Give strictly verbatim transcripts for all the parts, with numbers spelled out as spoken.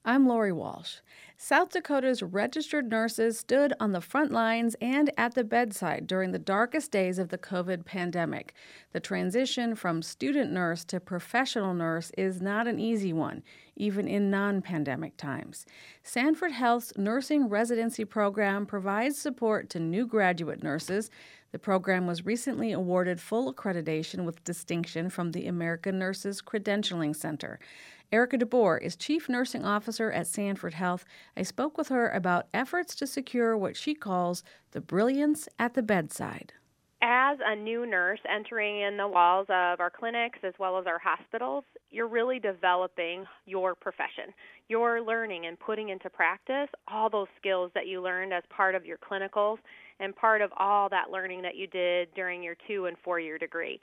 I'm Lori Walsh. South Dakota's registered nurses stood on the front lines and at the bedside during the darkest days of the COVID pandemic. The transition from student nurse to professional nurse is not an easy one, even in non pandemic times. Sanford Health's nursing residency program provides support to new graduate nurses. The program was recently awarded full accreditation with distinction from the American Nurses Credentialing Center. Erica DeBoer is Chief Nursing Officer at Sanford Health. I spoke with her about efforts to secure what she calls the brilliance at the bedside. As a new nurse entering in the walls of our clinics as well as our hospitals, you're really developing your profession. You're learning and putting into practice all those skills that you learned as part of your clinicals and part of all that learning that you did during your two and four year degree.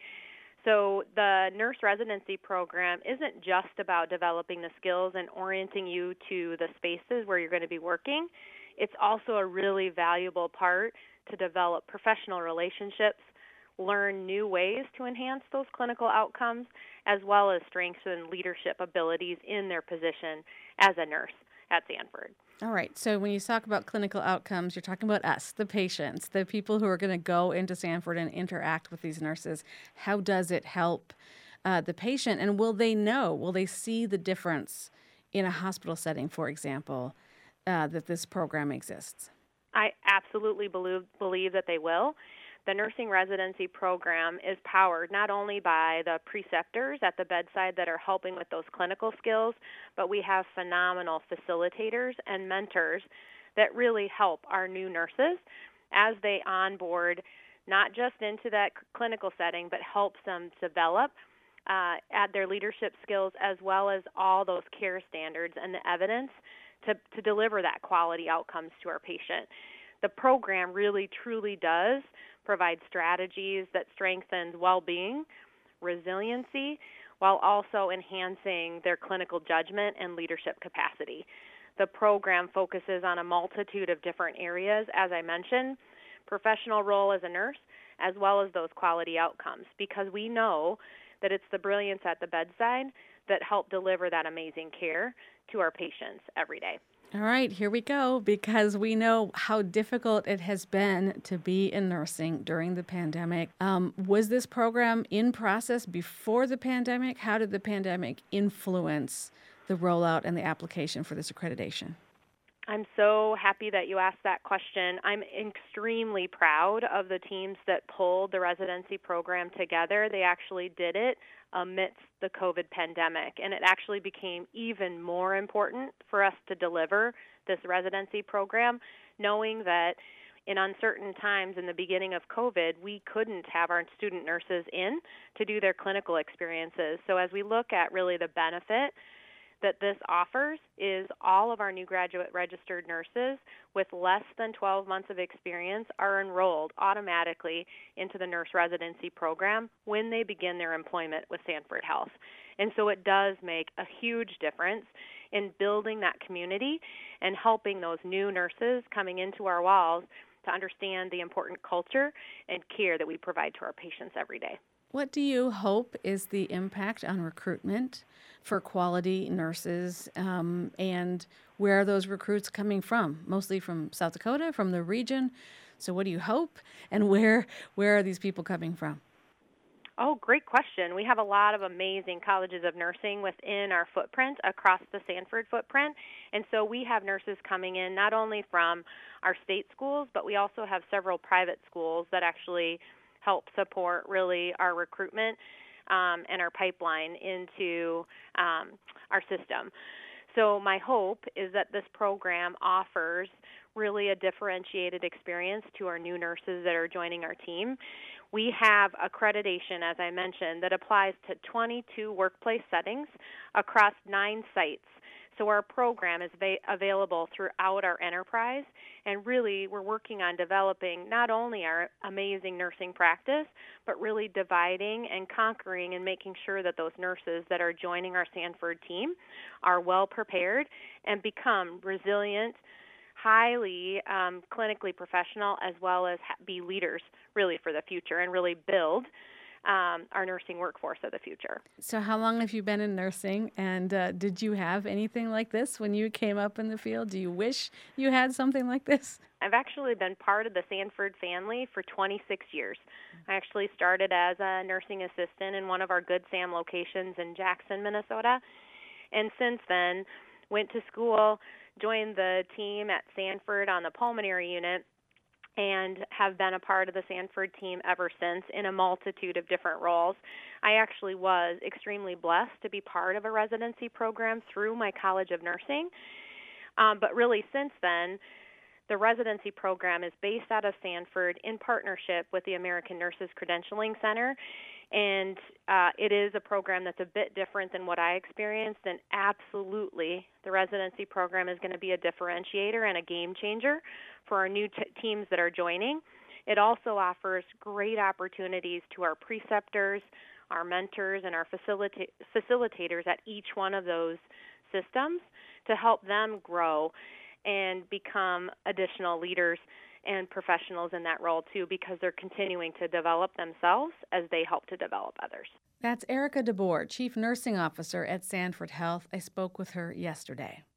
So the nurse residency program isn't just about developing the skills and orienting you to the spaces where you're going to be working. It's also a really valuable part to develop professional relationships, learn new ways to enhance those clinical outcomes, as well as strengthen leadership abilities in their position as a nurse at Sanford. All right. So when you talk about clinical outcomes, you're talking about us, the patients, the people who are going to go into Sanford and interact with these nurses. How does it help uh, the patient? And will they know, will they see the difference in a hospital setting, for example, uh, that this program exists? I absolutely believe, believe that they will. The nursing residency program is powered not only by the preceptors at the bedside that are helping with those clinical skills, but we have phenomenal facilitators and mentors that really help our new nurses as they onboard not just into that clinical setting, but helps them develop uh, add their leadership skills as well as all those care standards and the evidence to, to deliver that quality outcomes to our patient. The program really truly does provide strategies that strengthhen well-being, resiliency, while also enhancing their clinical judgment and leadership capacity. The program focuses on a multitude of different areas, as I mentioned, professional role as a nurse, as well as those quality outcomes, because we know that it's the brilliance at the bedside that help deliver that amazing care to our patients every day. All right, here we go, because we know how difficult it has been to be in nursing during the pandemic. Um, was this program in process before the pandemic? How did the pandemic influence the rollout and the application for this accreditation? I'm so happy that you asked that question. I'm extremely proud of the teams that pulled the residency program together. They actually did it amidst the COVID pandemic, and it actually became even more important for us to deliver this residency program, knowing that in uncertain times in the beginning of COVID, we couldn't have our student nurses in to do their clinical experiences. So as we look at really the benefit that this offers is all of our new graduate registered nurses with less than twelve months of experience are enrolled automatically into the nurse residency program when they begin their employment with Sanford Health. And so it does make a huge difference in building that community and helping those new nurses coming into our walls to understand the important culture and care that we provide to our patients every day. What do you hope is the impact on recruitment for quality nurses, um, and where are those recruits coming from? Mostly from South Dakota, from the region. So what do you hope, and where where are these people coming from? Oh, great question. We have a lot of amazing colleges of nursing within our footprint across the Sanford footprint. And so we have nurses coming in not only from our state schools, but we also have several private schools that actually help support really our recruitment um, and our pipeline into um, our system. So my hope is that this program offers really a differentiated experience to our new nurses that are joining our team. We have accreditation, as I mentioned, that applies to twenty-two workplace settings across nine sites. So our program is va- available throughout our enterprise, and really we're working on developing not only our amazing nursing practice, but really dividing and conquering and making sure that those nurses that are joining our Sanford team are well prepared and become resilient, highly um, clinically professional, as well as ha- be leaders really for the future and really build um, our nursing workforce of the future. So, how long have you been in nursing? And uh, did you have anything like this when you came up in the field? Do you wish you had something like this? I've actually been part of the Sanford family for twenty-six years. I actually started as a nursing assistant in one of our Good Sam locations in Jackson, Minnesota. And since then, went to school, joined the team at Sanford on the pulmonary unit, and have been a part of the Sanford team ever since in a multitude of different roles. I actually was extremely blessed to be part of a residency program through my College of Nursing. Um, but really, since then, the residency program is based out of Sanford in partnership with the American Nurses Credentialing Center. And uh, it is a program that's a bit different than what I experienced. And absolutely, the residency program is going to be a differentiator and a game changer for our new t- teams that are joining. It also offers great opportunities to our preceptors, our mentors, and our facilita- facilitators at each one of those systems to help them grow and become additional leaders and professionals in that role too, because they're continuing to develop themselves as they help to develop others. That's Erica DeBoer, Chief Nursing Officer at Sanford Health. I spoke with her yesterday.